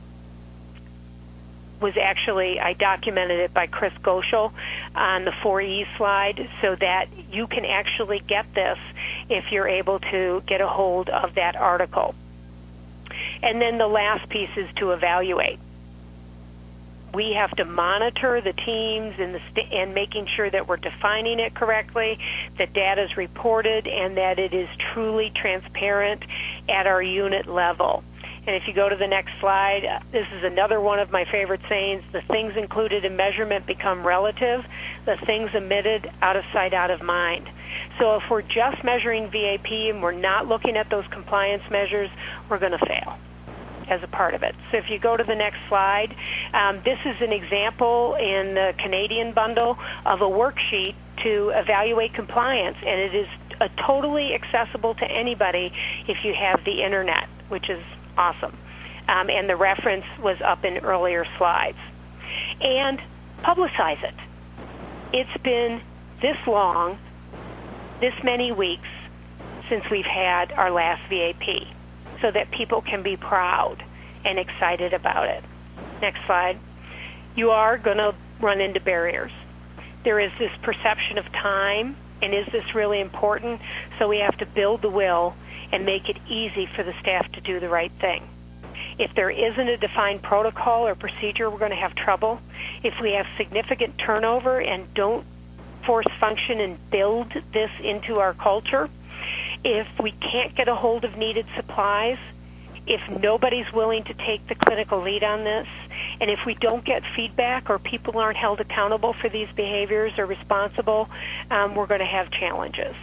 was actually, I documented it by Chris Goschel on the four E slide, so that you can actually get this if you're able to get a hold of that article. And then the last piece is to evaluate. We have to monitor the teams and, the st- and making sure that we're defining it correctly, that data is reported, and that it is truly transparent at our unit level. And if you go to the next slide, this is another one of my favorite sayings: the things included in measurement become relative, the things omitted out of sight, out of mind. So if we're just measuring V A P and we're not looking at those compliance measures, we're going to fail. as a part of it. So if you go to the next slide, um, this is an example in the Canadian bundle of a worksheet to evaluate compliance, and it is uh, totally accessible to anybody if you have the internet, which is awesome. Um, and the reference was up in earlier slides. And publicize it. It's been this long, this many weeks since we've had our last V A P, so that people can be proud and excited about it. Next slide. You are going to run into barriers. There is this perception of time, and is this really important? So we have to build the will and make it easy for the staff to do the right thing. If there isn't a defined protocol or procedure, we're going to have trouble. If we have significant turnover and don't force function and build this into our culture, if we can't get a hold of needed supplies, if nobody's willing to take the clinical lead on this, and if we don't get feedback or people aren't held accountable for these behaviors or responsible, um, we're going to have challenges.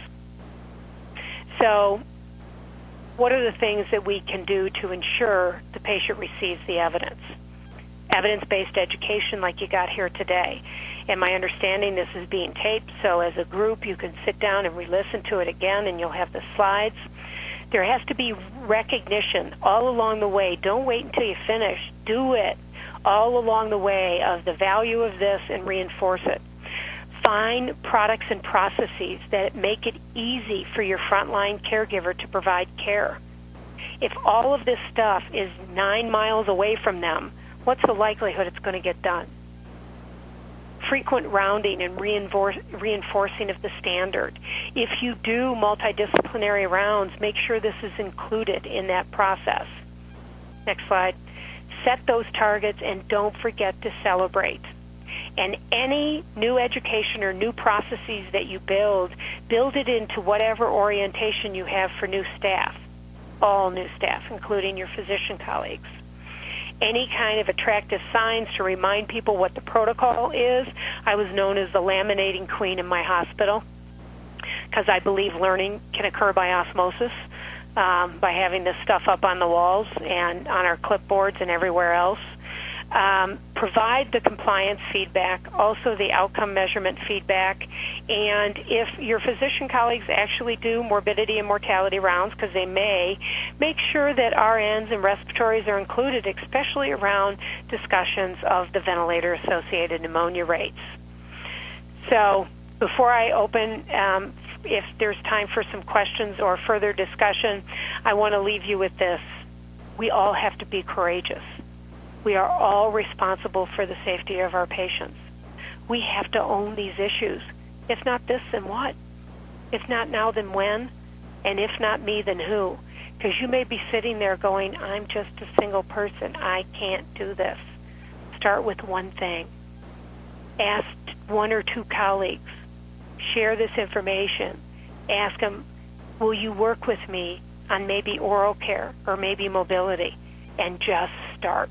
So what are the things that we can do to ensure the patient receives the evidence? Evidence-based education like you got here today. And my understanding, this is being taped, so as a group you can sit down and re-listen to it again, and you'll have the slides. There has to be recognition all along the way. Don't wait until you finish. Do it all along the way of the value of this and reinforce it. Find products and processes that make it easy for your frontline caregiver to provide care. If all of this stuff is nine miles away from them, what's the likelihood it's going to get done? Frequent rounding and reinforce, reinforcing of the standard. If you do multidisciplinary rounds, make sure this is included in that process. Next slide. Set those targets and don't forget to celebrate. And any new education or new processes that you build, build it into whatever orientation you have for new staff, all new staff, including your physician colleagues. Any kind of attractive signs to remind people what the protocol is. I was known as the laminating queen in my hospital because I believe learning can occur by osmosis, um, by having this stuff up on the walls and on our clipboards and everywhere else. Um, provide the compliance feedback, also the outcome measurement feedback, and if your physician colleagues actually do morbidity and mortality rounds, because they may, make sure that R Ns and respiratories are included, especially around discussions of the ventilator-associated pneumonia rates. So before I open, um, if there's time for some questions or further discussion, I want to leave you with this. We all have to be courageous. We are all responsible for the safety of our patients. We have to own these issues. If not this, then what? If not now, then when? And if not me, then who? Because you may be sitting there going, I'm just a single person. I can't do this. Start with one thing. Ask one or two colleagues. Share this information. Ask them, will you work with me on maybe oral care or maybe mobility? And just start.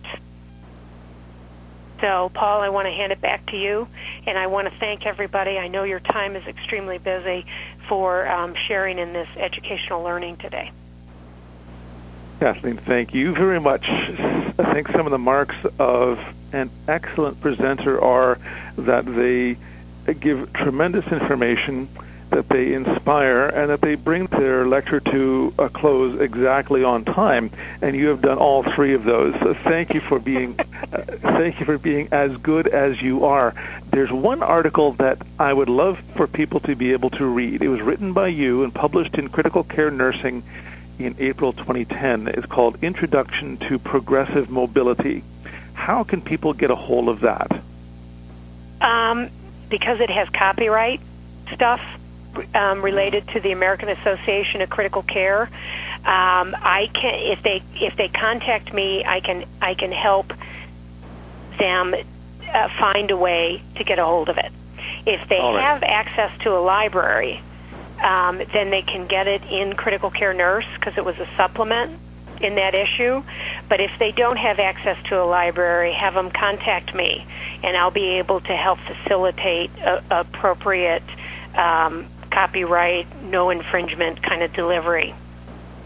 So, Paul, I want to hand it back to you, and I want to thank everybody. I know your time is extremely busy for um, sharing in this educational learning today. Kathleen, thank you very much. I think some of the marks of an excellent presenter are that they give tremendous information, that they inspire, and that they bring their lecture to a close exactly on time. And you have done all three of those. So thank you for being, uh, thank you for being as good as you are. There's one article that I would love for people to be able to read. It was written by you and published in Critical Care Nursing in April twenty ten. It's called Introduction to Progressive Mobility. How can people get a hold of that? Um, because it has copyright stuff. Um, related to the American Association of Critical Care, um, I can if they if they contact me, I can I can help them uh, find a way to get a hold of it. If they right. have access to a library, um, then they can get it in Critical Care Nurse because it was a supplement in that issue. But if they don't have access to a library, have them contact me, and I'll be able to help facilitate a, appropriate. Um, copyright, no infringement kind of delivery.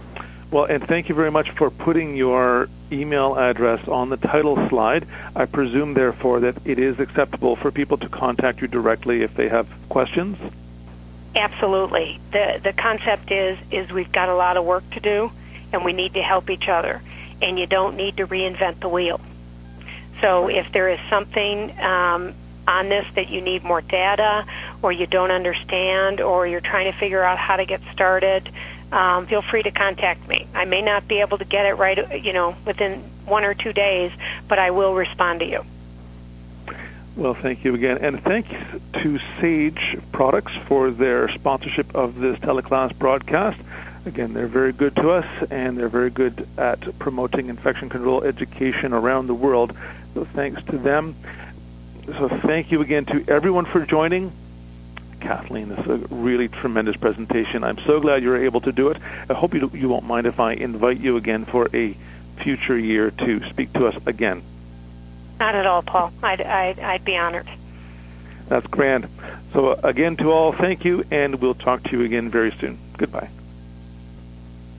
Well, and thank you very much for putting your email address on the title slide. I presume, therefore, that it is acceptable for people to contact you directly if they have questions? Absolutely. The the concept is is we've got a lot of work to do, and we need to help each other, and you don't need to reinvent the wheel. So if there is something um, on this that you need more data, or you don't understand, or you're trying to figure out how to get started, um, feel free to contact me. I may not be able to get it right, you know, within one or two days, but I will respond to you. Well, thank you again. And thanks to Sage Products for their sponsorship of this teleclass broadcast. Again, they're very good to us, and they're very good at promoting infection control education around the world. So thanks to them. So thank you again to everyone for joining. Kathleen, this is a really tremendous presentation. I'm so glad you were able to do it. I hope you, you won't mind if I invite you again for a future year to speak to us again. Not at all, Paul. I'd, I'd, I'd be honored. That's grand. So again, to all, thank you, and we'll talk to you again very soon. Goodbye.